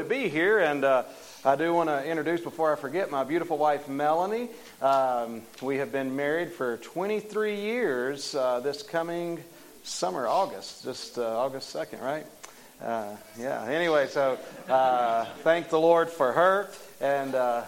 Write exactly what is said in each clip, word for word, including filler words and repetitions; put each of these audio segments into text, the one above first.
to be here, and uh, I do want to introduce, before I forget, my beautiful wife, Melanie. Um, we have been married for twenty-three years uh, this coming summer, August, just uh, August second, right? Uh, yeah, anyway, so uh, thank the Lord for her, and uh,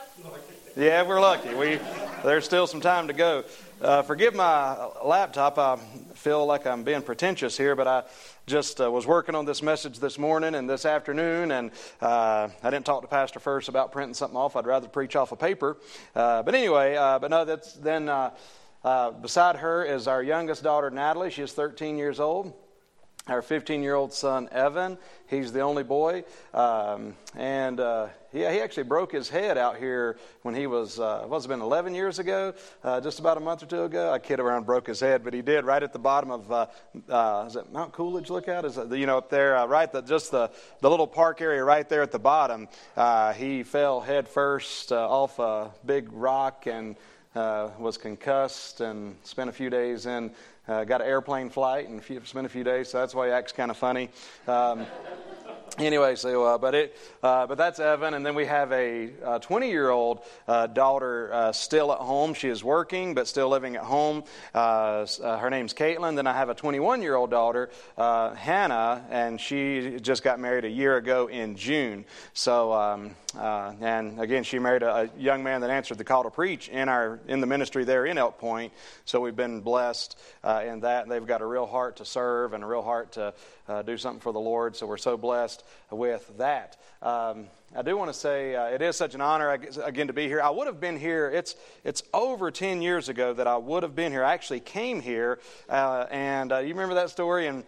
yeah, we're lucky. We There's still some time to go. Uh, forgive my laptop. I feel like I'm being pretentious here, but I just uh, was working on this message this morning and this afternoon, and uh, I didn't talk to Pastor first about printing something off. I'd rather preach off a paper. Uh, but anyway, uh, but no, that's then uh, uh, beside her is our youngest daughter, Natalie. She is thirteen years old. Our fifteen-year-old son, Evan, he's the only boy. Um, and, uh, yeah, he actually broke his head out here when he was, uh, what's it been, eleven years ago? Uh, just about a month or two ago. I kid around, broke his head, but he did right at the bottom of, uh, uh, is it Mount Coolidge Lookout? Is it, you know, up there, uh, right, the, just the, the little park area right there at the bottom. Uh, he fell head first uh, off a big rock and uh, was concussed and spent a few days in Uh, got an airplane flight and few, spent a few days, so that's why he acts kind of funny. Um, anyway, so uh, but it, uh, but that's Evan, and then we have a twenty-year-old uh, daughter uh, still at home. She is working, but still living at home. Uh, uh, her name's Caitlin. Then I have a twenty-one-year-old daughter, uh, Hannah, and she just got married a year ago in June. So, um, uh, and again, she married a, a young man that answered the call to preach in our in the ministry there in Elk Point. So we've been blessed. Uh, in that, they've got a real heart to serve and a real heart to uh, do something for the Lord, so we're so blessed with that. Um, I do want to say uh, it is such an honor, again, to be here. I would have been here, it's it's over ten years ago that I would have been here. I actually came here, uh, and uh, you remember that story? And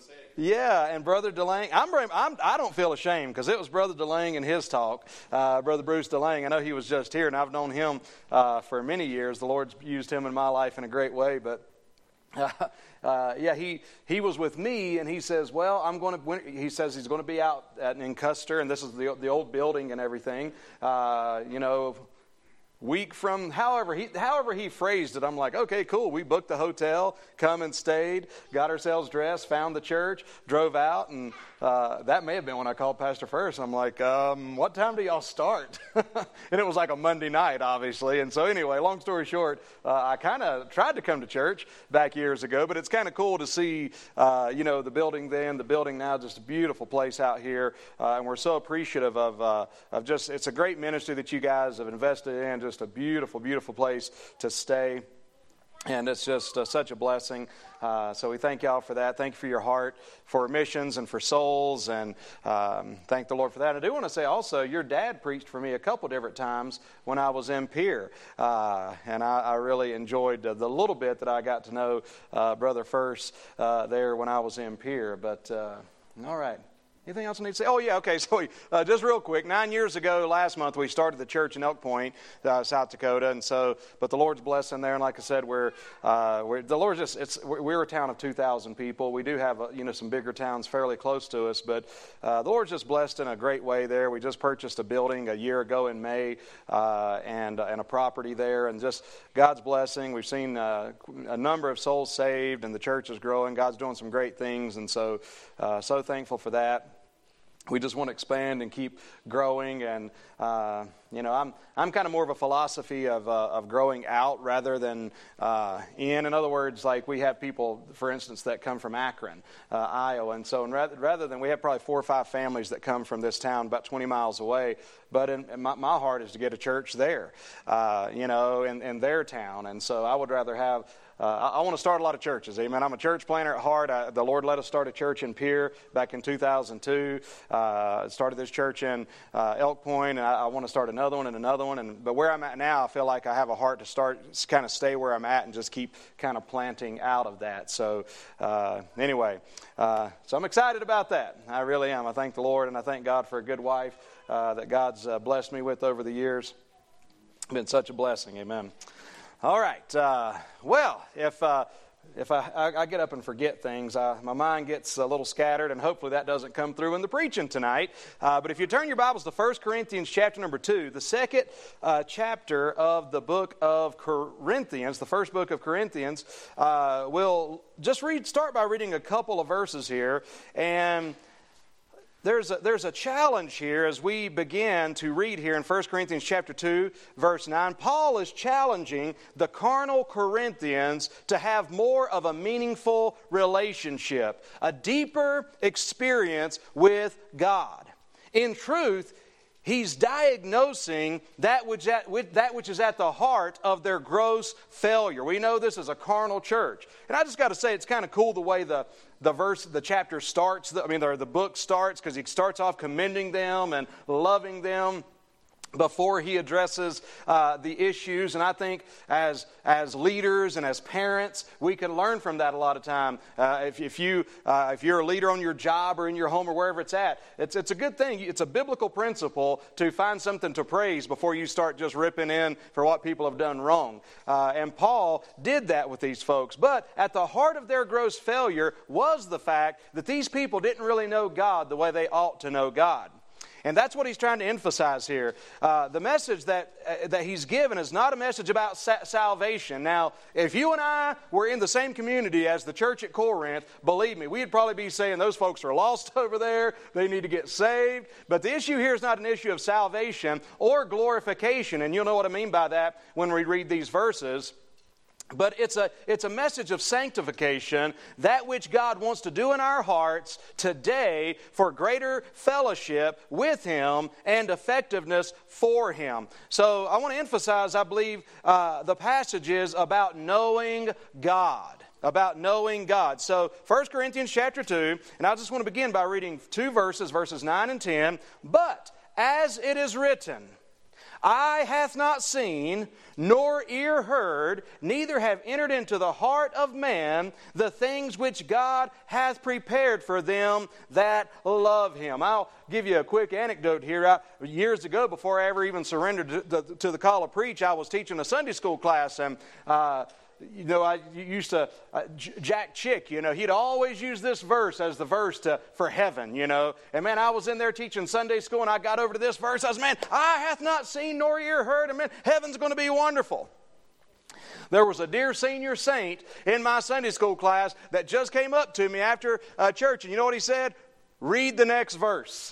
yeah, and Brother DeLang, I'm, I'm, I don't feel ashamed because it was Brother DeLang and his talk, uh, Brother Bruce DeLang. I know he was just here, and I've known him uh, for many years. The Lord's used him in my life in a great way, but Uh, uh, yeah, he, he was with me, and he says, well, I'm going to, he says he's going to be out at, in Custer, and this is the, the old building and everything, uh, you know, week from, however he however he phrased it, I'm like, okay, cool. We booked the hotel, come and stayed, got ourselves dressed, found the church, drove out, and uh, that may have been when I called Pastor first. I'm like, um, what time do y'all start? And it was like a Monday night, obviously. And so anyway, long story short, uh, I kind of tried to come to church back years ago, but it's kind of cool to see, uh, you know, the building then, the building now, just a beautiful place out here. Uh, and we're so appreciative of, uh, of just, it's a great ministry that you guys have invested in. Just a beautiful, beautiful place to stay. And it's just uh, such a blessing. Uh, so we thank y'all for that. Thank you for your heart for missions and for souls. And um, thank the Lord for that. I do want to say also, your dad preached for me a couple different times when I was in Pierre. Uh, and I, I really enjoyed uh, the little bit that I got to know uh, Brother First uh, there when I was in Pierre. But uh, all right. Anything else I need to say? Oh, yeah, okay. So uh, just real quick, nine years ago, last month, we started the church in Elk Point, uh, South Dakota. And so, but the Lord's blessing there. And like I said, we're, uh, we're the Lord's just, it's, we're, we're a town of two thousand people. We do have, uh, you know, some bigger towns fairly close to us. But uh, the Lord's just blessed in a great way there. We just purchased a building a year ago in May uh, and, uh, and a property there. And just God's blessing. We've seen uh, a number of souls saved, and the church is growing. God's doing some great things. And so, uh, so thankful for that. We just want to expand and keep growing, and uh, you know, I'm I'm kind of more of a philosophy of uh, of growing out rather than uh, in. In other words, like we have people, for instance, that come from Akron, uh, Iowa, and so and rather, rather than we have probably four or five families that come from this town about twenty miles away. But in, in my, my heart is to get a church there, uh, you know, in, in their town, and so I would rather have. Uh, I, I want to start a lot of churches. Amen. I'm a church planner at heart. I, the Lord let us start a church in Pierre back in two thousand two. Uh, started this church in uh, Elk Point, and I, I want to start another one and another one. And but where I'm at now, I feel like I have a heart to start, kind of stay where I'm at, and just keep kind of planting out of that. So uh, anyway, uh, so I'm excited about that. I really am. I thank the Lord, and I thank God for a good wife uh, that God's uh, blessed me with over the years. It's been such a blessing. Amen. All right. Uh, well, if uh, if I, I, I get up and forget things, uh, my mind gets a little scattered, and hopefully that doesn't come through in the preaching tonight. Uh, but if you turn your Bibles to First Corinthians chapter number two, the second uh, chapter of the book of Corinthians, the first book of Corinthians, uh, we'll just read. Start by reading a couple of verses here, and There's a, there's a challenge here as we begin to read here in First Corinthians chapter two, verse nine. Paul is challenging the carnal Corinthians to have more of a meaningful relationship, a deeper experience with God. In truth, he's diagnosing that which, at, that which is at the heart of their gross failure. We know this is a carnal church. And I just got to say, it's kind of cool the way the, the verse, the chapter starts, I mean, the, the book starts, because he starts off commending them and loving them before he addresses uh, the issues. And I think as as leaders and as parents, we can learn from that a lot of time. Uh, if, if, you, uh, if you're a leader on your job or in your home or wherever it's at, it's, it's a good thing. It's a biblical principle to find something to praise before you start just ripping in for what people have done wrong. Uh, and Paul did that with these folks. But at the heart of their gross failure was the fact that these people didn't really know God the way they ought to know God. And that's what he's trying to emphasize here. Uh, the message that uh, that he's given is not a message about sa- salvation. Now, if you and I were in the same community as the church at Corinth, believe me, we'd probably be saying those folks are lost over there. They need to get saved. But the issue here is not an issue of salvation or glorification. And you'll know what I mean by that when we read these verses. But it's a it's a message of sanctification, that which God wants to do in our hearts today for greater fellowship with Him and effectiveness for Him. So I want to emphasize, I believe, uh, the passages about knowing God. About knowing God. So First Corinthians chapter two, and I just want to begin by reading two verses, verses nine and ten. But as it is written, eye hath not seen, nor ear heard, neither have entered into the heart of man the things which God hath prepared for them that love Him. I'll give you a quick anecdote here. I, years ago, before I ever even surrendered to the, to the call of preach, I was teaching a Sunday school class, and uh, you know, I used to, uh, Jack Chick, you know, he'd always use this verse as the verse to, for heaven, you know. And man, I was in there teaching Sunday school, and I got over to this verse. I was, man, eye hath not seen nor ear heard, and man, heaven's going to be wonderful. There was a dear senior saint in my Sunday school class that just came up to me after uh, church, and you know what he said? Read the next verse.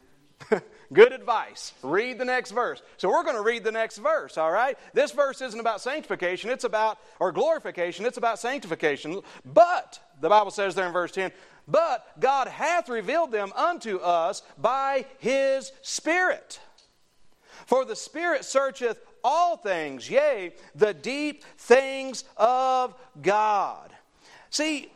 Good advice. Read the next verse. So we're going to read the next verse, all right? This verse isn't about sanctification. It's about, or glorification. It's about sanctification. But, the Bible says there in verse ten, but God hath revealed them unto us by His Spirit. For the Spirit searcheth all things, yea, the deep things of God. See,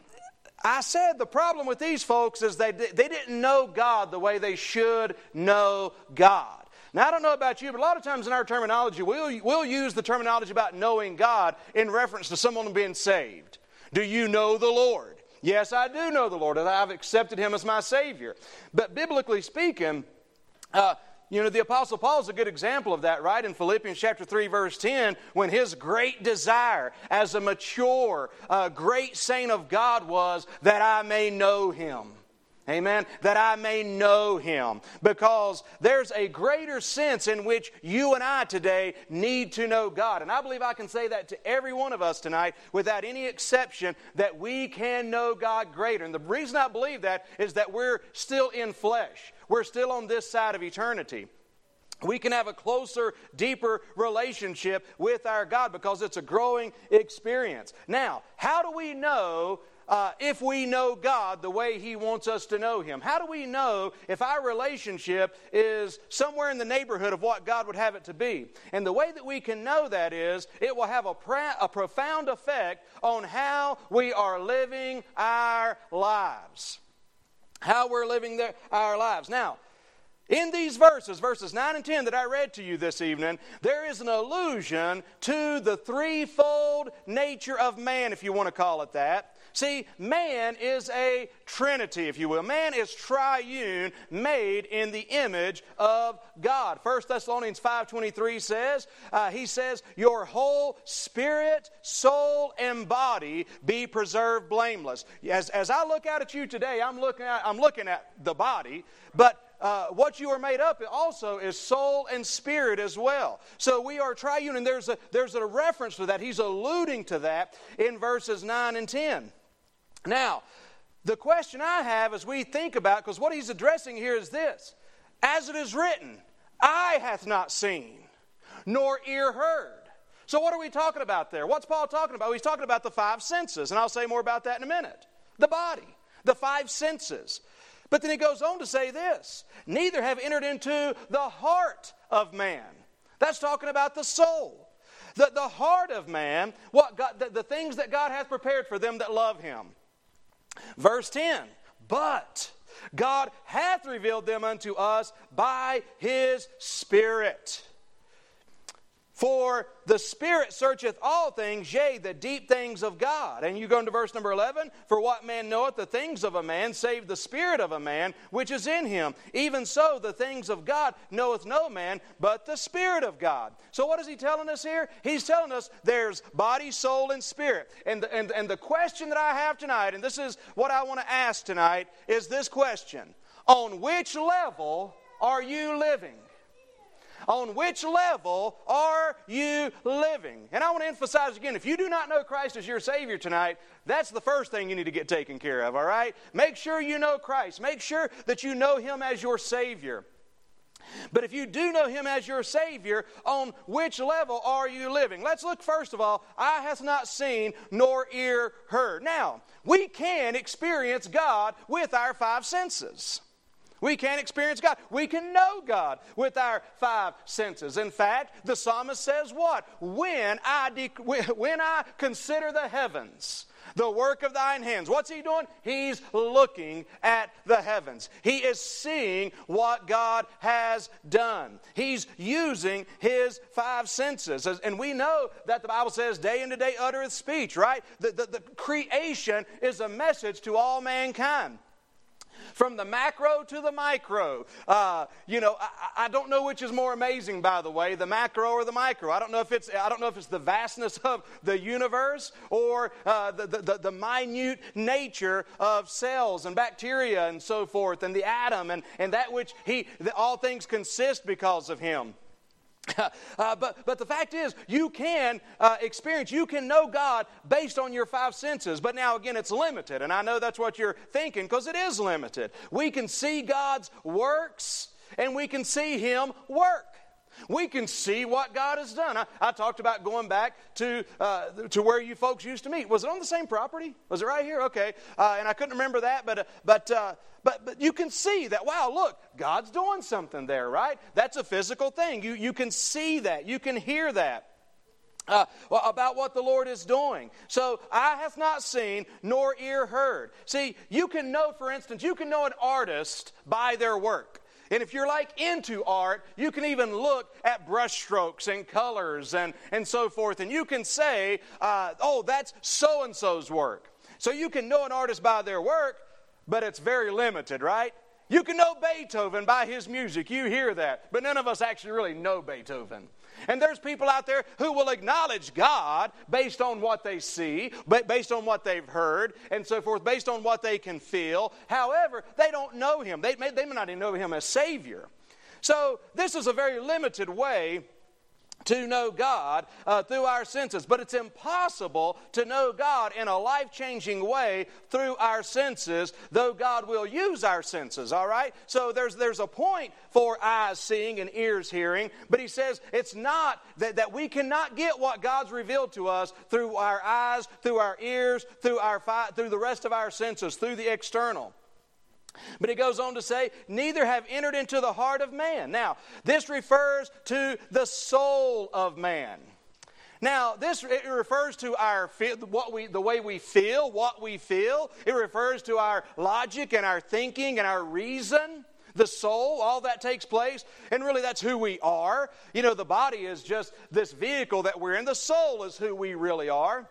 I said the problem with these folks is they, they didn't know God the way they should know God. Now, I don't know about you, but a lot of times in our terminology, we'll, we'll use the terminology about knowing God in reference to someone being saved. Do you know the Lord? Yes, I do know the Lord, and I've accepted Him as my Savior. But biblically speaking, uh, you know, the Apostle Paul is a good example of that, right? In Philippians chapter three, verse ten, when his great desire as a mature, uh, great saint of God was that I may know Him. Amen? That I may know Him. Because there's a greater sense in which you and I today need to know God. And I believe I can say that to every one of us tonight without any exception, that we can know God greater. And the reason I believe that is that we're still in flesh. We're still on this side of eternity. We can have a closer, deeper relationship with our God because it's a growing experience. Now, how do we know Uh, if we know God the way He wants us to know Him? How do we know if our relationship is somewhere in the neighborhood of what God would have it to be? And the way that we can know that is, it will have a, pra- a profound effect on how we are living our lives. How we're living their, our lives. Now, in these verses, verses nine and ten that I read to you this evening, there is an allusion to the threefold nature of man, if you want to call it that. See, man is a trinity, if you will. Man is triune, made in the image of God. First Thessalonians five twenty-three says, uh, he says, your whole spirit, soul, and body be preserved blameless. As, as I look out at you today, I'm looking at, I'm looking at the body, but Uh, what you are made up also is soul and spirit as well. So we are triune, and there's a, there's a reference to that. He's alluding to that in verses nine and ten. Now, the question I have as we think about, because what he's addressing here is this: as it is written, eye hath not seen, nor ear heard. So what are we talking about there? What's Paul talking about? Well, he's talking about the five senses, and I'll say more about that in a minute. The body, the five senses. But then he goes on to say this: neither have entered into the heart of man. That's talking about the soul. The, the heart of man, what God, the, the things that God hath prepared for them that love Him. Verse ten, but God hath revealed them unto us by His Spirit. For the Spirit searcheth all things, yea, the deep things of God. And you go into verse number eleven. For what man knoweth the things of a man, save the spirit of a man, which is in him? Even so, the things of God knoweth no man, but the Spirit of God. So what is he telling us here? He's telling us there's body, soul, and spirit. And the, and, and the question that I have tonight, and this is what I want to ask tonight, is this question: on which level are you living? On which level are you living? And I want to emphasize again, if you do not know Christ as your Savior tonight, that's the first thing you need to get taken care of, all right? Make sure you know Christ. Make sure that you know Him as your Savior. But if you do know Him as your Savior, on which level are you living? Let's look first of all, eye hath not seen, nor ear heard. Now, we can experience God with our five senses. We can experience God. We can know God with our five senses. In fact, the psalmist says what? When I, de- when I consider the heavens, the work of thine hands. What's he doing? He's looking at the heavens. He is seeing what God has done. He's using his five senses. And we know that the Bible says, day unto day uttereth speech, right? The, the, the creation is a message to all mankind. From the macro to the micro. Uh, you know, I, I don't know which is more amazing, by the way, the macro or the micro. I don't know if it's I don't know if it's the vastness of the universe or uh, the, the, the minute nature of cells and bacteria and so forth, and the atom and, and that which he the, all things consist because of him. Uh, but, but the fact is, you can uh, experience, you can know God based on your five senses. But now, again, it's limited. And I know that's what you're thinking, because it is limited. We can see God's works, and we can see Him work. We can see what God has done. I, I talked about going back to uh, to where you folks used to meet. Was it on the same property? Was it right here? Okay. Uh, and I couldn't remember that, but uh, but uh, but but you can see that. Wow, look, God's doing something there, right? That's a physical thing. You you can see that. You can hear that. Uh, well, about what the Lord is doing. So, eye hath not seen, nor ear heard. See, you can know, for instance, you can know an artist by their work. And if you're like into art, you can even look at brush strokes and colors and, and so forth. And you can say, uh, oh, that's so-and-so's work. So you can know an artist by their work, but it's very limited, right? You can know Beethoven by his music. You hear that. But none of us actually really know Beethoven. And there's people out there who will acknowledge God based on what they see, based on what they've heard, and so forth, based on what they can feel. However, they don't know Him. They may, they may not even know Him as Savior. So this is a very limited way to know God uh, through our senses. But it's impossible to know God in a life-changing way through our senses, though God will use our senses, all right? So there's there's a point for eyes seeing and ears hearing, but he says it's not that, that we cannot get what God's revealed to us through our eyes, through our ears, through our fi- through the rest of our senses, through the external. But he goes on to say, neither have entered into the heart of man. Now, this refers to the soul of man. Now, this it refers to our what we the way we feel, what we feel. It refers to our logic and our thinking and our reason. The soul, all that takes place. And really, that's who we are. You know, the body is just this vehicle that we're in. The soul is who we really are.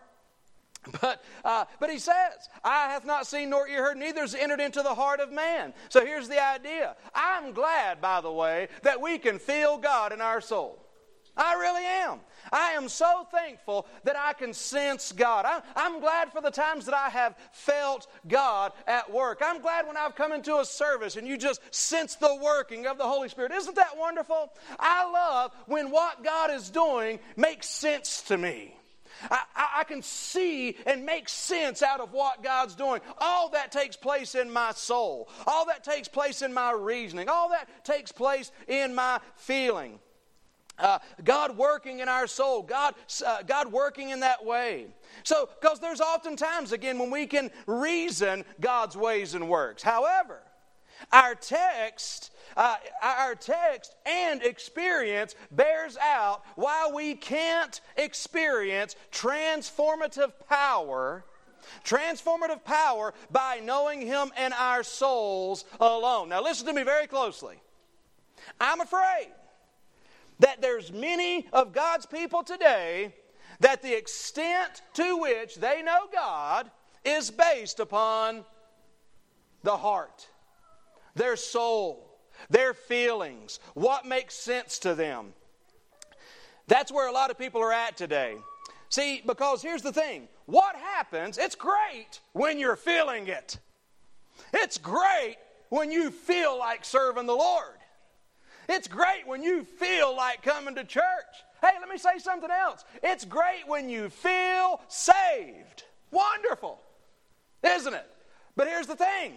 But uh, but he says, eye hath not seen nor ear heard, neither has entered into the heart of man. So here's the idea. I'm glad, by the way, that we can feel God in our soul. I really am. I am so thankful that I can sense God. I, I'm glad for the times that I have felt God at work. I'm glad when I've come into a service and you just sense the working of the Holy Spirit. Isn't that wonderful? I love when what God is doing makes sense to me. I, I, I can see and make sense out of what God's doing. All that takes place in my soul. All that takes place in my reasoning. All that takes place in my feeling. Uh, God working in our soul. God, uh, God working in that way. So, because there's often times, again, when we can reason God's ways and works. However, our text, uh, our text and experience bears out why we can't experience transformative power, transformative power by knowing Him in our souls alone. Now listen to me very closely. I'm afraid that there's many of God's people today that the extent to which they know God is based upon the heart. Their soul, their feelings, what makes sense to them. That's where a lot of people are at today. See, because here's the thing. What happens, it's great when you're feeling it. It's great when you feel like serving the Lord. It's great when you feel like coming to church. Hey, let me say something else. It's great when you feel saved. Wonderful, isn't it? But here's the thing.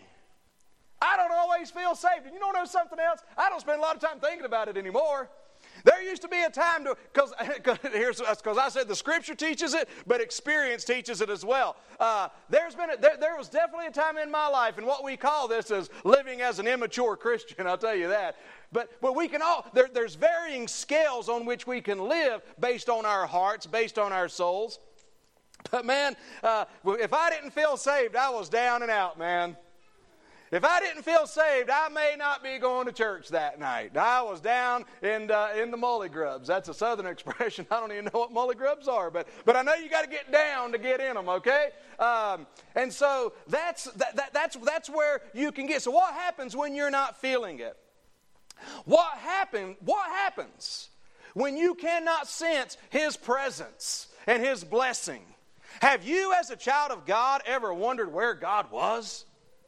I don't always feel saved. And you don't know something else? I don't spend a lot of time thinking about it anymore. There used to be a time to, because here's because I said the Scripture teaches it, but experience teaches it as well. Uh, there's been a, there, there was definitely a time in my life, and what we call this is living as an immature Christian. I'll tell you that. But but we can all there, there's varying scales on which we can live based on our hearts, based on our souls. But man, uh, if I didn't feel saved, I was down and out, man. If I didn't feel saved, I may not be going to church that night. I was down in uh, in the mully grubs. That's a southern expression. I don't even know what mully grubs are, but but I know you got to get down to get in them. Okay, um, and so that's that, that that's that's where you can get. So what happens when you're not feeling it? What happen? What happens when you cannot sense His presence and His blessing? Have you, as a child of God, ever wondered where God was?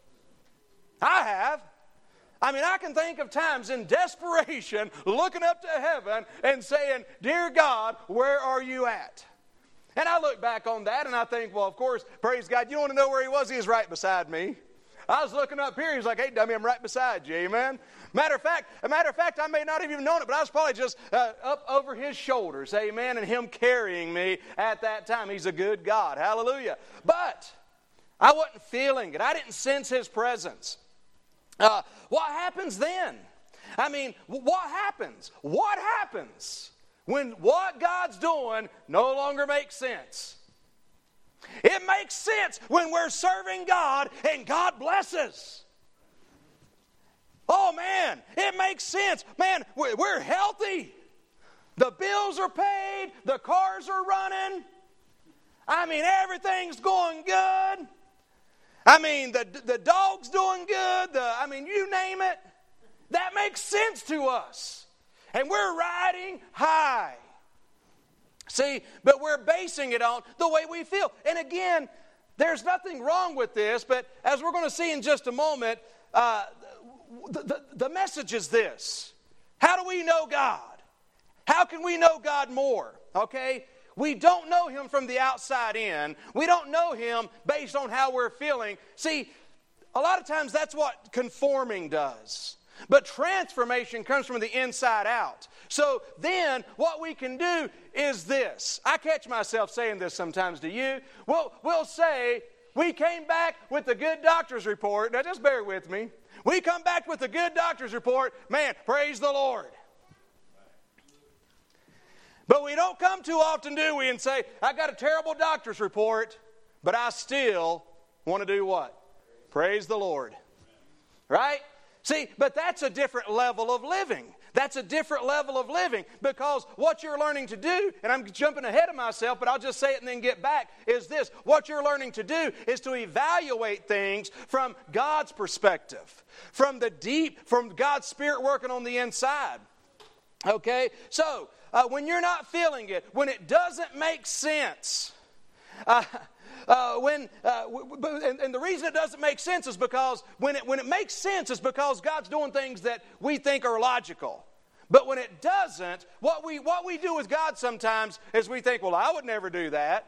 I have. I mean, I can think of times in desperation looking up to heaven and saying, "Dear God, where are you at?" And I look back on that and I think, well, of course, praise God, you want to know where He was? He was right beside me. I was looking up here. He's like, "Hey, dummy, I'm right beside you." Amen. Matter of fact, a matter of fact, I may not have even known it, but I was probably just uh, up over His shoulders. Amen. And Him carrying me at that time. He's a good God. Hallelujah. But I wasn't feeling it. I didn't sense His presence. Uh, what happens then? I mean, what happens? What happens when what God's doing no longer makes sense? It makes sense when we're serving God and God blesses. Oh man, it makes sense. Man, we're healthy. The bills are paid. The cars are running. I mean, everything's going good. I mean, the the dog's doing good. The I mean, you name it. That makes sense to us. And we're riding high. See, but we're basing it on the way we feel. And again, there's nothing wrong with this, but as we're going to see in just a moment, uh, the, the, the message is this. How do we know God? How can we know God more? Okay? We don't know Him from the outside in. We don't know Him based on how we're feeling. See, a lot of times that's what conforming does. But transformation comes from the inside out. So then what we can do is this. I catch myself saying this sometimes to you. We'll, we'll say, we came back with a good doctor's report. Now just bear with me. We come back with a good doctor's report. Man, praise the Lord. But we don't come too often, do we, and say, I got a terrible doctor's report, but I still want to do what? Praise the Lord. Right? See, but that's a different level of living. That's a different level of living because what you're learning to do, and I'm jumping ahead of myself, but I'll just say it and then get back, is this. What you're learning to do is to evaluate things from God's perspective, from the deep, from God's Spirit working on the inside. Okay? So, uh, when you're not feeling it, when it doesn't make sense, uh, Uh, when uh, w- w- and, and the reason it doesn't make sense is because when it when it makes sense is because God's doing things that we think are logical. But when it doesn't, what we what we do with God sometimes is we think, well, I would never do that.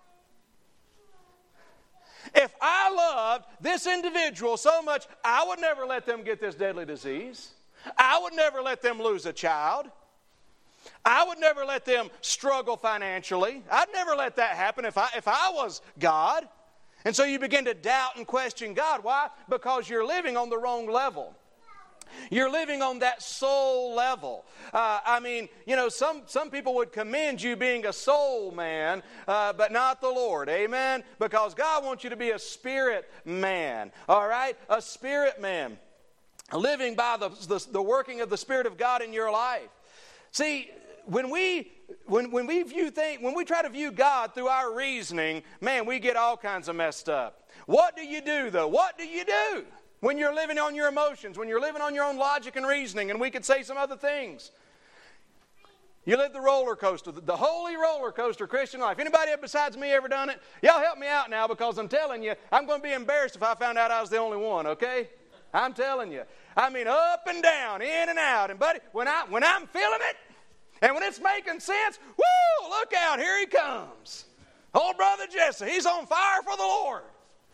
If I loved this individual so much, I would never let them get this deadly disease. I would never let them lose a child. I would never let them struggle financially. I'd never let that happen if I if I was God. And so you begin to doubt and question God. Why? Because you're living on the wrong level. You're living on that soul level. Uh, I mean, you know, some, some people would commend you being a soul man, uh, but not the Lord. Amen? Because God wants you to be a spirit man. All right? A spirit man. Living by the, the, the working of the Spirit of God in your life. See, when we when when we view things, when we try to view God through our reasoning, man, we get all kinds of messed up. What do you do, though? What do you do? When you're living on your emotions, when you're living on your own logic and reasoning, and we could say some other things. You live the roller coaster, the holy roller coaster Christian life. Anybody besides me ever done it? Y'all help me out now, because I'm telling you, I'm going to be embarrassed if I found out I was the only one, okay? I'm telling you. I mean, up and down, in and out. And buddy, when, I, when I'm feeling it, and when it's making sense, woo, look out, here he comes. Old brother Jesse, he's on fire for the Lord.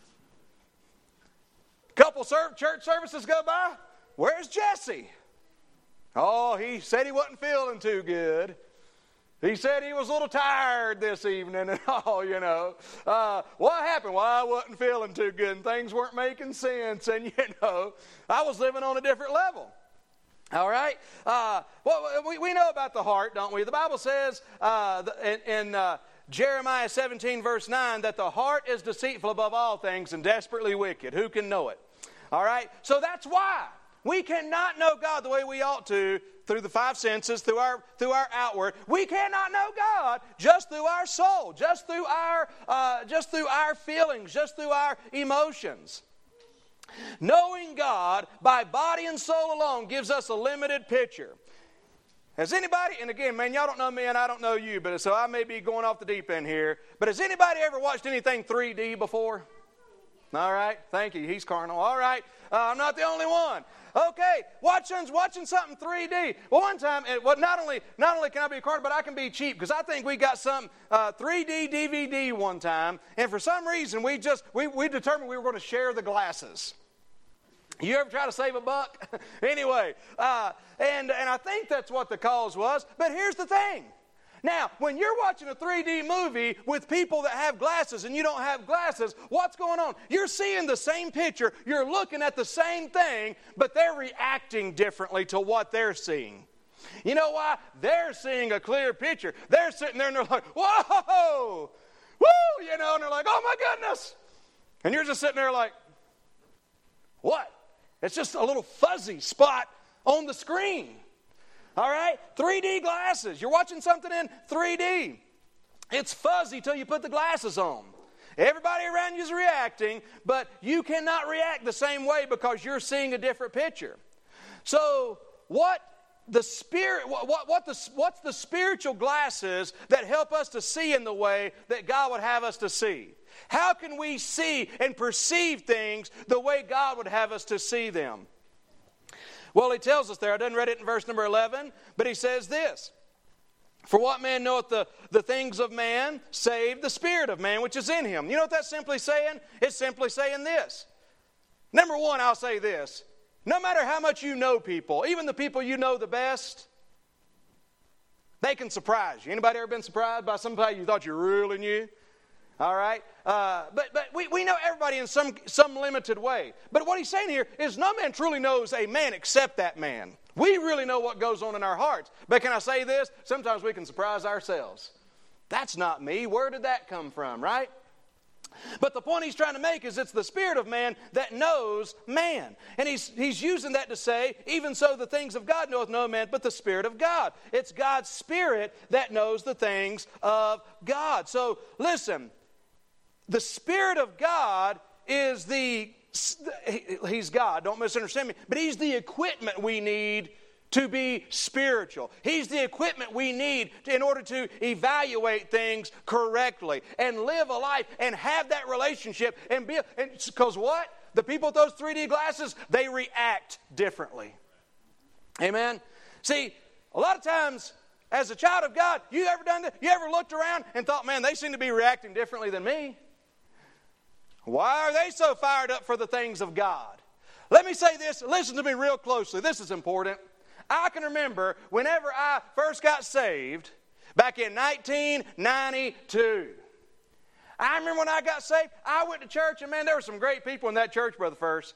Couple serve, church services go by. Where's Jesse? Oh, he said he wasn't feeling too good. He said he was a little tired this evening and all, you know. Uh, what happened? Well, I wasn't feeling too good and things weren't making sense. And, you know, I was living on a different level. All right? Uh, well, we, we know about the heart, don't we? The Bible says uh, in, in uh, Jeremiah seventeen, verse nine, that the heart is deceitful above all things and desperately wicked. Who can know it? All right? So that's why we cannot know God the way we ought to through the five senses, through our through our outward. We cannot know God just through our soul, just through our uh, just through our feelings, just through our emotions. Knowing God by body and soul alone gives us a limited picture. Has anybody, and again, man, y'all don't know me and I don't know you, but so I may be going off the deep end here, but has anybody ever watched anything three D before? All right, thank you. He's carnal. All right, uh, I'm not the only one. Okay, watching watching something three D. Well, one time, it, well, not only not only can I be carnal, but I can be cheap, because I think we got some uh, three D D V D one time, and for some reason we just we we determined we were going to share the glasses. You ever try to save a buck? Anyway, uh, and and I think that's what the cause was. But here's the thing. Now, when you're watching a three D movie with people that have glasses and you don't have glasses, what's going on? You're seeing the same picture, you're looking at the same thing, but they're reacting differently to what they're seeing. You know why? They're seeing a clear picture. They're sitting there and they're like, whoa, woo, you know, and they're like, oh my goodness. And you're just sitting there like, what? It's just a little fuzzy spot on the screen. All right? three D glasses. You're watching something in three D. It's fuzzy till you put the glasses on. Everybody around you is reacting, but you cannot react the same way because you're seeing a different picture. So what the spirit, what, what, what the, what's the spiritual glasses that help us to see in the way that God would have us to see? How can we see and perceive things the way God would have us to see them? Well, he tells us there, I didn't read it in verse number eleven, but he says this. For what man knoweth the, the things of man, save the spirit of man which is in him. You know what that's simply saying? It's simply saying this. Number one, I'll say this. No matter how much you know people, even the people you know the best, they can surprise you. Anybody ever been surprised by somebody you thought you really knew? All right? Uh, but but we, we know everybody in some, some limited way. But what he's saying here is no man truly knows a man except that man. We really know what goes on in our hearts. But can I say this? Sometimes we can surprise ourselves. That's not me. Where did that come from, right? But the point he's trying to make is it's the spirit of man that knows man. And he's he's using that to say, even so the things of God knoweth no man, but the Spirit of God. It's God's Spirit that knows the things of God. So listen, the Spirit of God is the, he's God, don't misunderstand me, but he's the equipment we need to be spiritual. He's the equipment we need to, in order to evaluate things correctly and live a life and have that relationship and be, because what? The people with those three D glasses, they react differently. Amen? See, A lot of times, as a child of God, you ever done that? You ever looked around and thought, man, they seem to be reacting differently than me? Why are they so fired up for the things of God? Let me say this. Listen to me real closely. This is important. I can remember whenever I first got saved back in nineteen ninety-two. I remember when I got saved, I went to church, and man, there were some great people in that church, Brother First.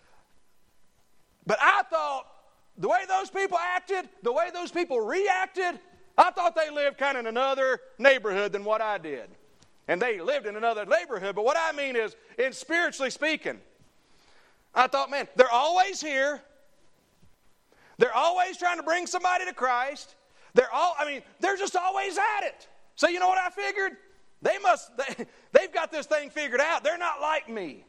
But I thought the way those people acted, the way those people reacted, I thought they lived kind of in another neighborhood than what I did. And they lived in another neighborhood, but what I mean is, in spiritually speaking, I thought, man, they're always here. They're always trying to bring somebody to Christ. They're all, I mean, they're just always at it. So you know what I figured? They must, they, they've got this thing figured out. They're not like me.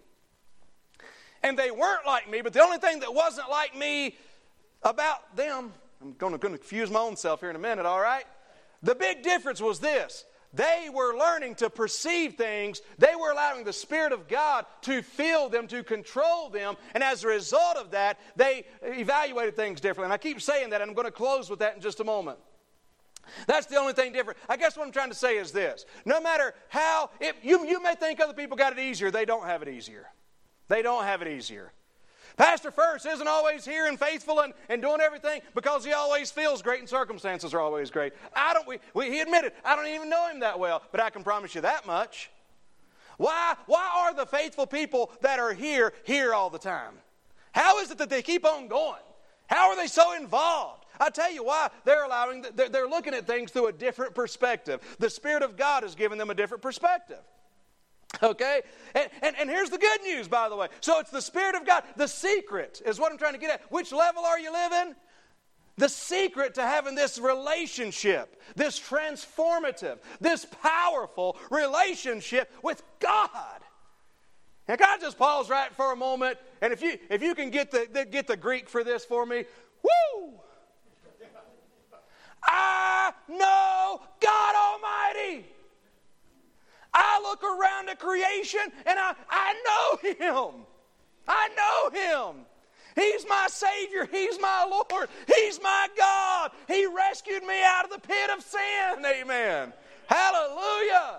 And they weren't like me, but the only thing that wasn't like me about them, I'm going to, going to confuse my own self here in a minute, all right? The big difference was this. They were learning to perceive things. They were allowing the Spirit of God to fill them, to control them. And as a result of that, they evaluated things differently. And I keep saying that, and I'm going to close with that in just a moment. That's the only thing different. I guess what I'm trying to say is this. No matter how, if you, you may think other people got it easier. They don't have it easier. They don't have it easier. Pastor First isn't always here and faithful and, and doing everything because he always feels great and circumstances are always great. I don't. We, we, he admitted, I don't even know him that well, but I can promise you that much. Why, why are the faithful people that are here, here all the time? How is it that they keep on going? How are they so involved? I tell you why. They're allowing, they're, they're looking at things through a different perspective. The Spirit of God has given them a different perspective. Okay? And, and, and here's the good news, by the way. So it's the Spirit of God. The secret is what I'm trying to get at. Which level are you living? The secret to having this relationship, this transformative, this powerful relationship with God. Now, can I just pause right for a moment? And if you if you can get the get the Greek for this for me, woo! I know God Almighty. I look around at creation and I, I know Him. I know Him. He's my Savior. He's my Lord. He's my God. He rescued me out of the pit of sin. Amen. Hallelujah.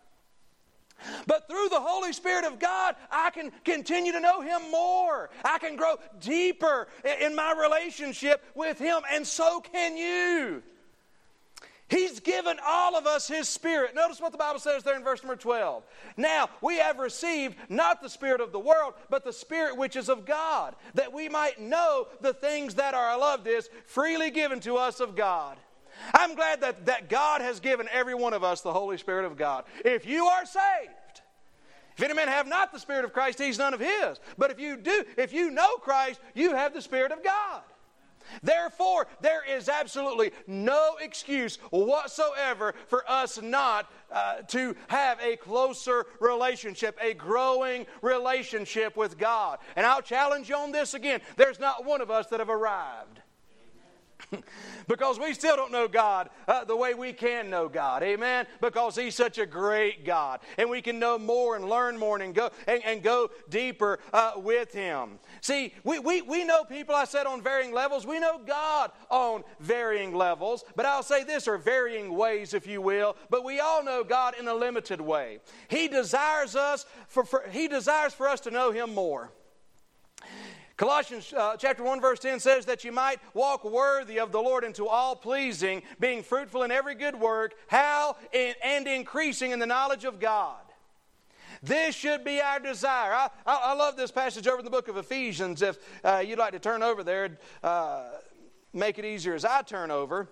But through the Holy Spirit of God, I can continue to know Him more. I can grow deeper in my relationship with Him, and so can you. He's given all of us His Spirit. Notice what the Bible says there in verse number twelve. Now, we have received not the spirit of the world, but the Spirit which is of God, that we might know the things that are, I love this, freely given to us of God. I'm glad that, that God has given every one of us the Holy Spirit of God. If you are saved, if any man have not the Spirit of Christ, he's none of His. But if you do, if you know Christ, you have the Spirit of God. Therefore, there is absolutely no excuse whatsoever for us not uh, to have a closer relationship, a growing relationship with God. And I'll challenge you on this again. There's not one of us that have arrived. Because we still don't know God uh, the way we can know God. Amen? Because He's such a great God. And we can know more and learn more and go and, and go deeper uh, with Him. See, we, we, we know people, I said, on varying levels. We know God on varying levels. But I'll say this, or varying ways, if you will. But we all know God in a limited way. He desires us for, for He desires for us to know Him more. Colossians uh, chapter one verse ten says that you might walk worthy of the Lord into all pleasing, being fruitful in every good work, how in, and increasing in the knowledge of God. This should be our desire. I, I, I love this passage over in the book of Ephesians. If uh, you'd like to turn over there, uh, make it easier as I turn over.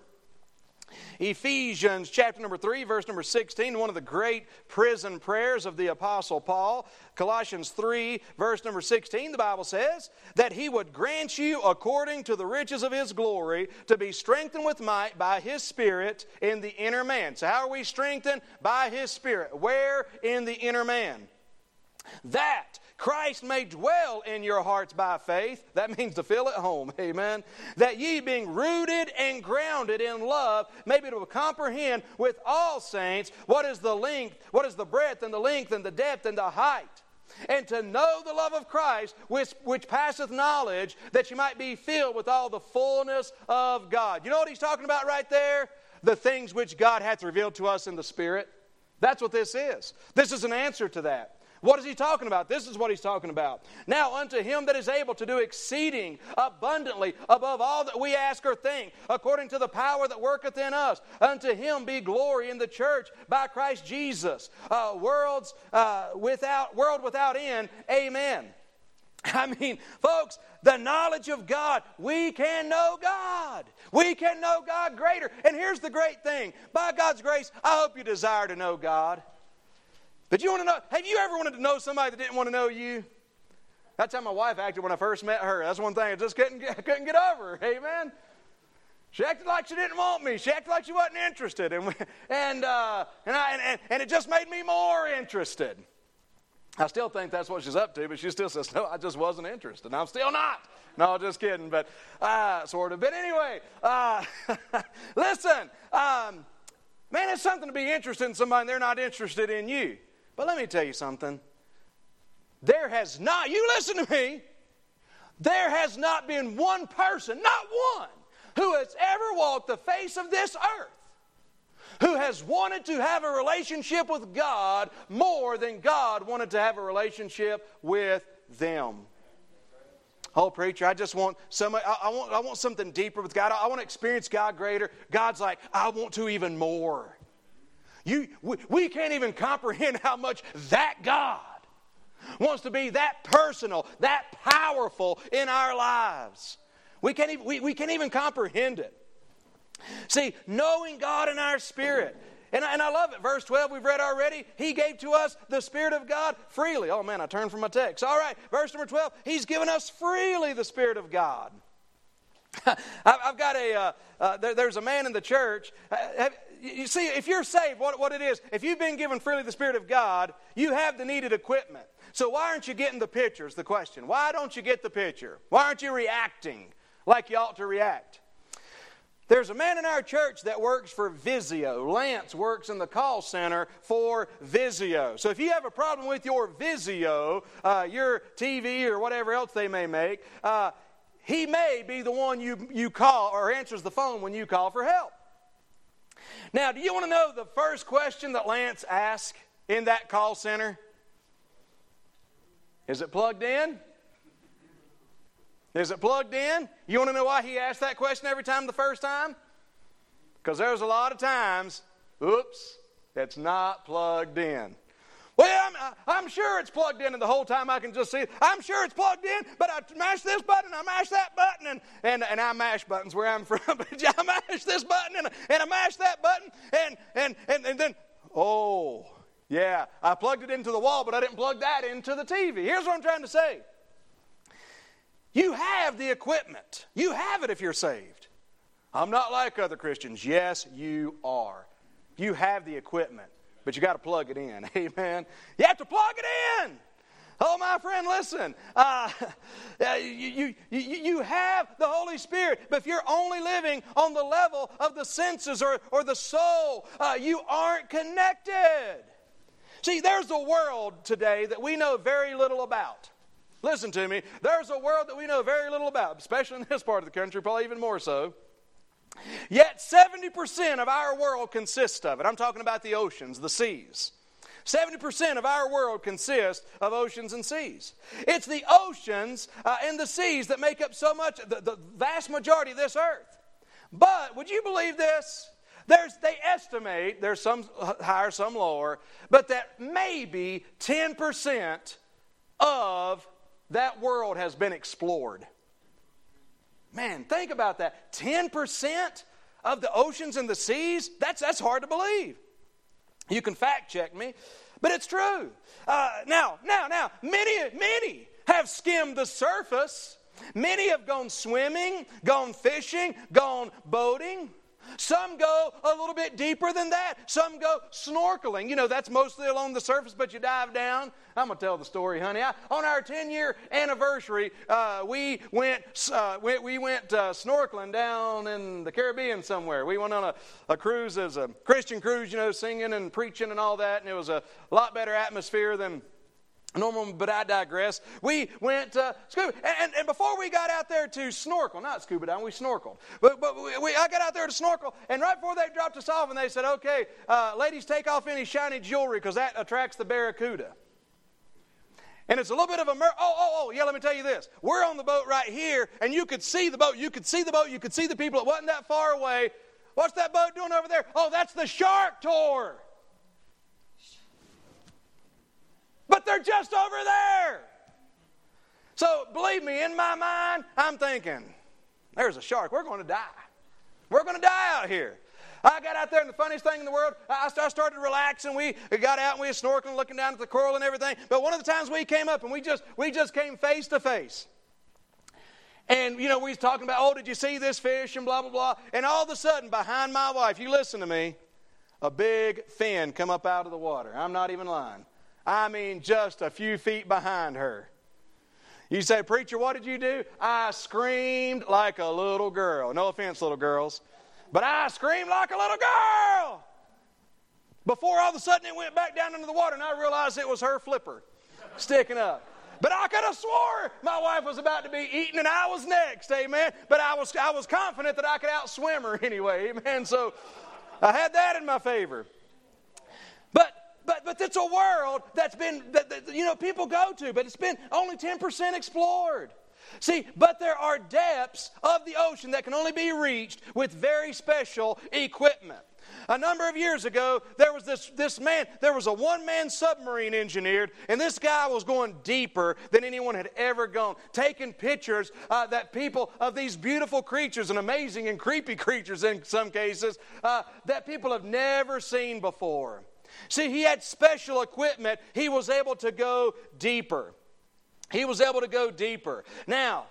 Ephesians chapter number three, verse number sixteen, one of the great prison prayers of the Apostle Paul. Colossians three, verse number sixteen, the Bible says that He would grant you according to the riches of His glory to be strengthened with might by His Spirit in the inner man. So how are we strengthened? By His Spirit. Where? In the inner man. That Christ may dwell in your hearts by faith. That means to feel at home. Amen. That ye being rooted and grounded in love may be able to comprehend with all saints what is the length, what is the breadth and the length and the depth and the height. and to know the love of Christ, which, which passeth knowledge, that you might be filled with all the fullness of God. You know what he's talking about right there? The things which God hath revealed to us in the Spirit. That's what this is. This is an answer to that. What is he talking about? This is what he's talking about. Now unto him that is able to do exceeding abundantly above all that we ask or think, according to the power that worketh in us, unto him be glory in the church by Christ Jesus, uh, worlds uh, without world without end. Amen. I mean, folks, the knowledge of God, we can know God. We can know God greater. And here's the great thing. By God's grace, I hope you desire to know God. But you want to know, have you ever wanted to know somebody that didn't want to know you? That's how my wife acted when I first met her. That's one thing I just couldn't get, couldn't get over. Amen. She acted like she didn't want me. She acted like she wasn't interested. And we, and, uh, and, I, and, and it just made me more interested. I still think that's what she's up to, but she still says, no, I just wasn't interested. And I'm still not. No, just kidding, but uh, sort of. But anyway, uh, listen, um, man, it's something to be interested in somebody and they're not interested in you. But let me tell you something. There has not, you listen to me, there has not been one person, not one, who has ever walked the face of this earth who has wanted to have a relationship with God more than God wanted to have a relationship with them. Oh, preacher, I just want some. I, I want. I want something deeper with God. I, I want to experience God greater. God's like, I want to even more. You, we, we can't even comprehend how much that God wants to be that personal, that powerful in our lives. We can't even. We, we can't even comprehend it. See, knowing God in our spirit. And I, and I love it. Verse twelve we've read already. He gave to us the Spirit of God freely. Oh, man, I turned from my text. All right, verse number twelve. He's given us freely the Spirit of God. I've got a, uh, uh, there, there's a man in the church. Uh, have, you see, if you're saved, what, what it is, if you've been given freely the Spirit of God, you have the needed equipment. So why aren't you getting the picture is the question. Why don't you get the picture? Why aren't you reacting like you ought to react? There's a man in our church that works for Vizio. Lance works in the call center for Vizio. So if you have a problem with your Vizio, uh, your T V or whatever else they may make, uh, he may be the one you, you call or answers the phone when you call for help. Now, do you want to know the first question that Lance asked in that call center? Is it plugged in? Is it plugged in? You want to know why he asked that question every time the first time? Because there's a lot of times, oops, it's not plugged in. Well, I'm, I'm sure it's plugged in, and the whole time I can just see it. I'm sure it's plugged in, but I mash this button, I mash that button, and, and, and I mash buttons where I'm from. But I mash this button, and, and I mash that button, and, and, and, and then, oh, yeah, I plugged it into the wall, but I didn't plug that into the T V. Here's what I'm trying to say. You have the equipment. You have it if you're saved. I'm not like other Christians. Yes, you are. You have the equipment, but you got to plug it in. Amen. You have to plug it in. Oh, my friend, listen. Uh, you, you, you have the Holy Spirit, but if you're only living on the level of the senses or, or the soul, uh, you aren't connected. See, there's a world today that we know very little about. Listen to me. There's a world that we know very little about, especially in this part of the country, probably even more so. Yet seventy percent of our world consists of it. I'm talking about the oceans, the seas. seventy percent of our world consists of oceans and seas. It's the oceans uh, and the seas that make up so much, the, the vast majority of this earth. But would you believe this? There's, they estimate, there's some higher, some lower, but that maybe ten percent of that world has been explored. Man, think about that. ten percent of the oceans and the seas? That's, that's hard to believe. You can fact check me, but it's true. Uh, now, now, now, many, many have skimmed the surface. Many have gone swimming, gone fishing, gone boating. Some go a little bit deeper than that. Some go snorkeling. You know, that's mostly along the surface, but you dive down. I'm going to tell the story, honey. I, on our ten-year anniversary, uh, we went uh, we, we went uh, snorkeling down in the Caribbean somewhere. We went on a, a cruise as a Christian cruise, you know, singing and preaching and all that, and it was a lot better atmosphere than Normal, but I digress. We went uh, scuba, and, and before we got out there to snorkel, not scuba diving, we snorkeled. But, but we, we, I got out there to snorkel, and right before they dropped us off, and they said, okay, uh, ladies, take off any shiny jewelry, because that attracts the barracuda. And it's a little bit of a, mer- oh, oh, oh, yeah, let me tell you this. We're on the boat right here, and you could see the boat. You could see the boat. You could see the people. It wasn't that far away. What's that boat doing over there? Oh, that's the Shark Tour. But they're just over there. So, believe me, in my mind, I'm thinking, there's a shark. We're going to die. We're going to die out here. I got out there, and the funniest thing in the world, I started relaxing. We got out, and we were snorkeling, looking down at the coral and everything. But one of the times we came up, and we just we just came face to face. And, you know, we was talking about, oh, did you see this fish, and blah, blah, blah. And all of a sudden, behind my wife, you listen to me, a big fin come up out of the water. I'm not even lying. I mean, just a few feet behind her. You say, preacher, what did you do? I screamed like a little girl. No offense, little girls. But I screamed like a little girl. Before all of a sudden it went back down into the water, and I realized it was her flipper sticking up. But I could have swore my wife was about to be eaten and I was next, amen. But I was, I was confident that I could outswim her anyway, amen. So I had that in my favor. But But but it's a world that's been, that, that, you know, people go to, but it's been only ten percent explored. See, but there are depths of the ocean that can only be reached with very special equipment. A number of years ago, there was this, this man, there was a one-man submarine engineered, and this guy was going deeper than anyone had ever gone, taking pictures uh, that people of these beautiful creatures, and amazing and creepy creatures in some cases, uh, that people have never seen before. See, he had special equipment. He was able to go deeper. He was able to go deeper. Now,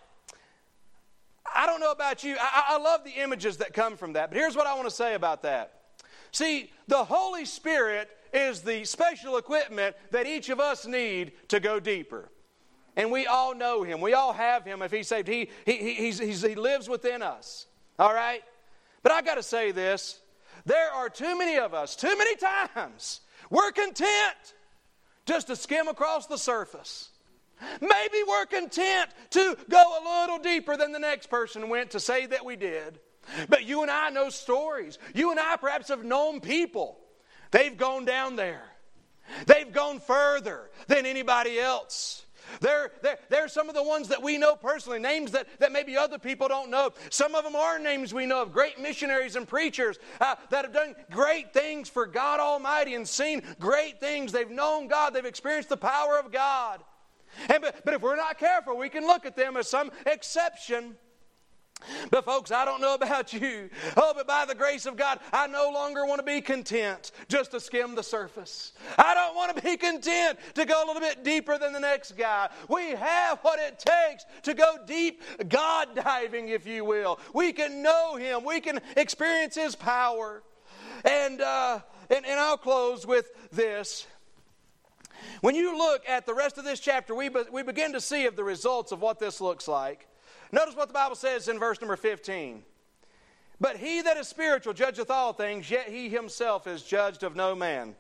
I don't know about you. I, I love the images that come from that. But here's what I want to say about that. See, the Holy Spirit is the special equipment that each of us need to go deeper. And we all know Him. We all have Him if He's saved. He, he, he, he's, he's, he lives within us. All right? But I got to say this. There are too many of us, too many times, we're content just to skim across the surface. Maybe we're content to go a little deeper than the next person went to say that we did. But you and I know stories. You and I perhaps have known people. They've gone down there. They've gone further than anybody else. They're, they're, they're some of the ones that we know personally, names that, that maybe other people don't know. Some of them are names we know of, great missionaries and preachers uh, that have done great things for God Almighty and seen great things. They've known God. They've experienced the power of God. And, but, but if we're not careful, we can look at them as some exception. But folks, I don't know about you. Oh, but by the grace of God, I no longer want to be content just to skim the surface. I don't want to be content to go a little bit deeper than the next guy. We have what it takes to go deep, God diving, if you will. We can know Him. We can experience His power. And, uh, and, and I'll close with this. When you look at the rest of this chapter, we, be, we begin to see of the results of what this looks like. Notice what the Bible says in verse number fifteen. But he that is spiritual judgeth all things, yet he himself is judged of no man.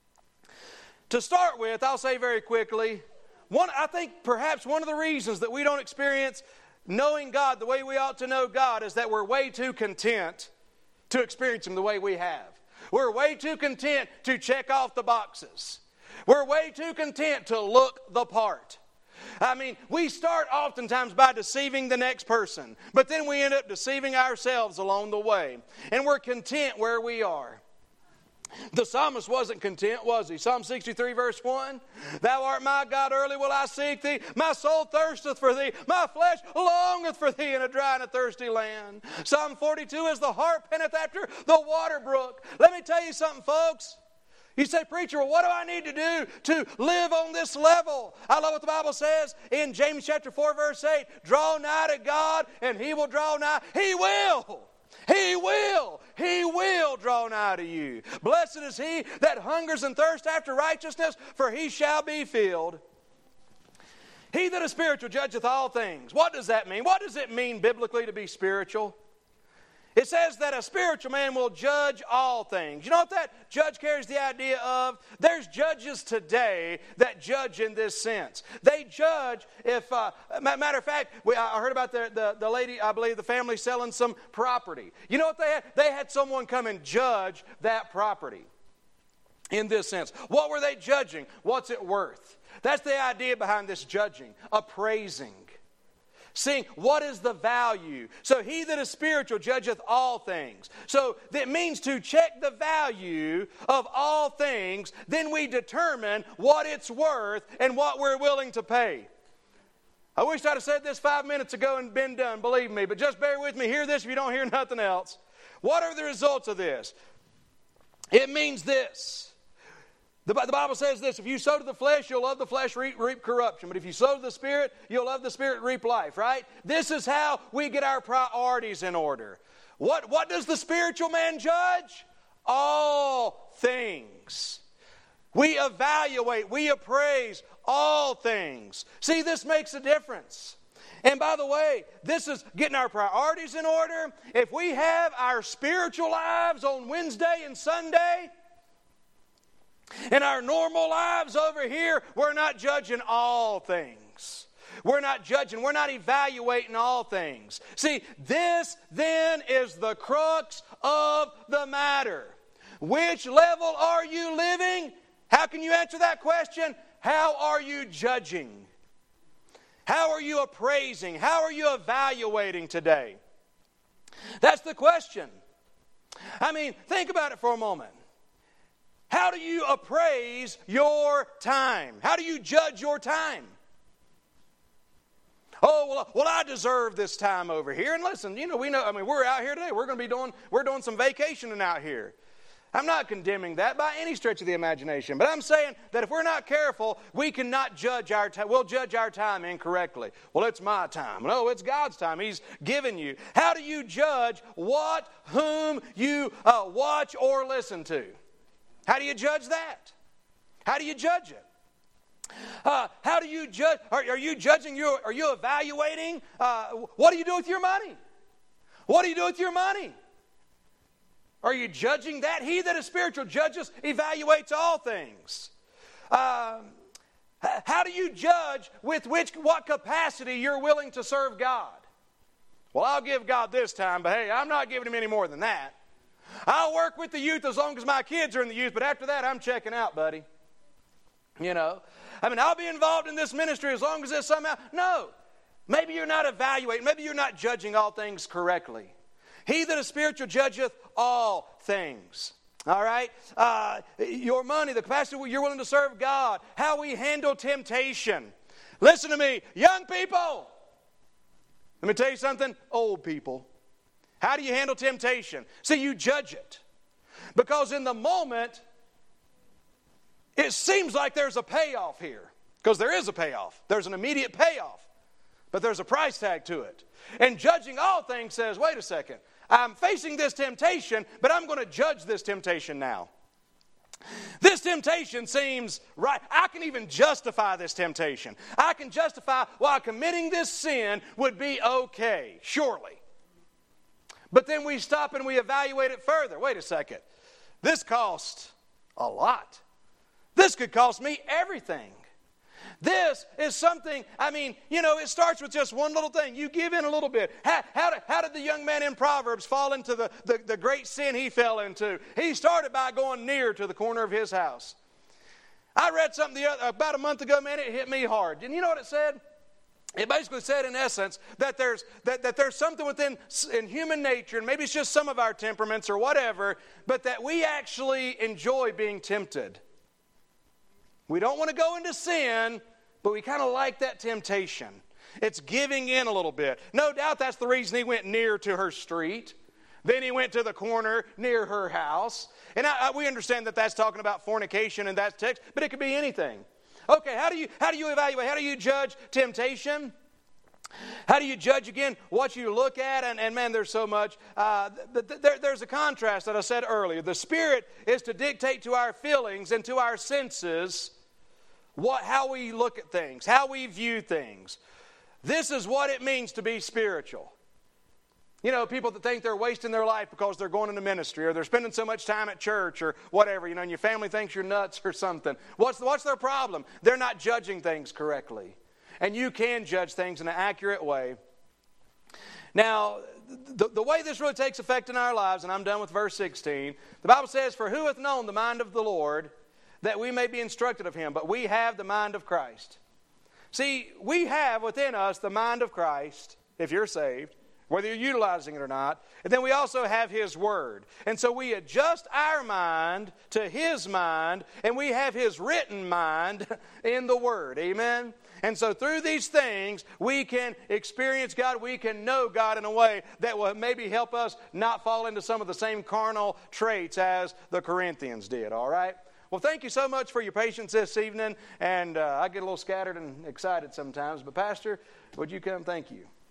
To start with, I'll say very quickly, one, I think perhaps one of the reasons that we don't experience knowing God the way we ought to know God is that we're way too content to experience Him the way we have. We're way too content to check off the boxes. We're way too content to look the part. I mean, we start oftentimes by deceiving the next person, but then we end up deceiving ourselves along the way. And we're content where we are. The psalmist wasn't content, was he? Psalm sixty-three verse one. Thou art my God, early will I seek thee. My soul thirsteth for thee. My flesh longeth for thee in a dry and a thirsty land. Psalm forty-two, as the hart panteth after the water brook. Let me tell you something, folks. You say, preacher, well, what do I need to do to live on this level? I love what the Bible says in James chapter four, verse eight. Draw nigh to God, and He will draw nigh. He will. He will. He will draw nigh to you. Blessed is he that hungers and thirsts after righteousness, for he shall be filled. He that is spiritual judgeth all things. What does that mean? What does it mean biblically to be spiritual? It says that a spiritual man will judge all things. You know what that judge carries the idea of? There's judges today that judge in this sense. They judge if, uh, matter of fact, we, I heard about the, the, the lady, I believe the family selling some property. You know what they had? They had someone come and judge that property in this sense. What were they judging? What's it worth? That's the idea behind this judging, appraising. Seeing what is the value. So he that is spiritual judgeth all things. So that means to check the value of all things, then we determine what it's worth and what we're willing to pay. I wish I'd have said this five minutes ago and been done, believe me, but just bear with me. Hear this if you don't hear nothing else. What are the results of this? It means this. The Bible says this, if you sow to the flesh, you'll love the flesh, reap, reap corruption. But if you sow to the Spirit, you'll love the Spirit, reap life, right? This is how we get our priorities in order. What, what does the spiritual man judge? All things. We evaluate, we appraise all things. See, this makes a difference. And by the way, this is getting our priorities in order. If we have our spiritual lives on Wednesday and Sunday, in our normal lives over here, we're not judging all things. We're not judging. We're not evaluating all things. See, this then is the crux of the matter. Which level are you living? How can you answer that question? How are you judging? How are you appraising? How are you evaluating today? That's the question. I mean, think about it for a moment. How do you appraise your time? How do you judge your time? Oh, well, well, I deserve this time over here. And listen, you know, we know, I mean, we're out here today. We're going to be doing, we're doing some vacationing out here. I'm not condemning that by any stretch of the imagination. But I'm saying that if we're not careful, we cannot judge our time. We'll judge our time incorrectly. Well, it's my time. No, it's God's time. He's given you. How do you judge what, whom you uh, watch or listen to? How do you judge that? How do you judge it? Uh, how do you judge? Are, are you judging? Your, are you evaluating? Uh, what do you do with your money? What do you do with your money? Are you judging that? He that is spiritual judges, evaluates all things. Uh, how do you judge with which, what capacity you're willing to serve God? Well, I'll give God this time, but hey, I'm not giving Him any more than that. I'll work with the youth as long as my kids are in the youth, but after that, I'm checking out, buddy. You know, I mean, I'll be involved in this ministry as long as it's somehow. No, maybe you're not evaluating. Maybe you're not judging all things correctly. He that is spiritual judgeth all things. All right? Uh, your money, the capacity you're willing to serve God, how we handle temptation. Listen to me, young people. Let me tell you something, old people. How do you handle temptation? See, you judge it. Because in the moment, it seems like there's a payoff here. Because there is a payoff. There's an immediate payoff. But there's a price tag to it. And judging all things says, wait a second. I'm facing this temptation, but I'm going to judge this temptation now. This temptation seems right. I can even justify this temptation. I can justify why committing this sin would be okay, surely. But then we stop and we evaluate it further. Wait a second. This costs a lot. This could cost me everything. This is something, I mean, you know, it starts with just one little thing. You give in a little bit. How, how, did, how did the young man in Proverbs fall into the, the, the great sin he fell into? He started by going near to the corner of his house. I read something the other, about a month ago, man, it hit me hard. And you know what it said? It basically said, in essence, that there's that, that there's something within in human nature, and maybe it's just some of our temperaments or whatever, but that we actually enjoy being tempted. We don't want to go into sin, but we kind of like that temptation. It's giving in a little bit. No doubt that's the reason he went near to her street. Then he went to the corner near her house. And I, I, we understand that that's talking about fornication and that's text, but it could be anything. Okay, how do you how do you evaluate? How do you judge temptation? How do you judge, again, what you look at? And, and man, there's so much. Uh, th- th- there, there's a contrast that I said earlier. The Spirit is to dictate to our feelings and to our senses what how we look at things, how we view things. This is what it means to be spiritual. You know, people that think they're wasting their life because they're going into ministry or they're spending so much time at church or whatever, you know, and your family thinks you're nuts or something. What's, what's their problem? They're not judging things correctly. And you can judge things in an accurate way. Now, the, the way this really takes effect in our lives, and I'm done with verse sixteen, the Bible says, "For who hath known the mind of the Lord, that we may be instructed of him? But we have the mind of Christ." See, we have within us the mind of Christ, if you're saved, whether you're utilizing it or not. And then we also have His Word. And so we adjust our mind to His mind, and we have His written mind in the Word. Amen? And so through these things, we can experience God. We can know God in a way that will maybe help us not fall into some of the same carnal traits as the Corinthians did. All right? Well, thank you so much for your patience this evening. And uh, I get a little scattered and excited sometimes. But Pastor, would you come? Thank you.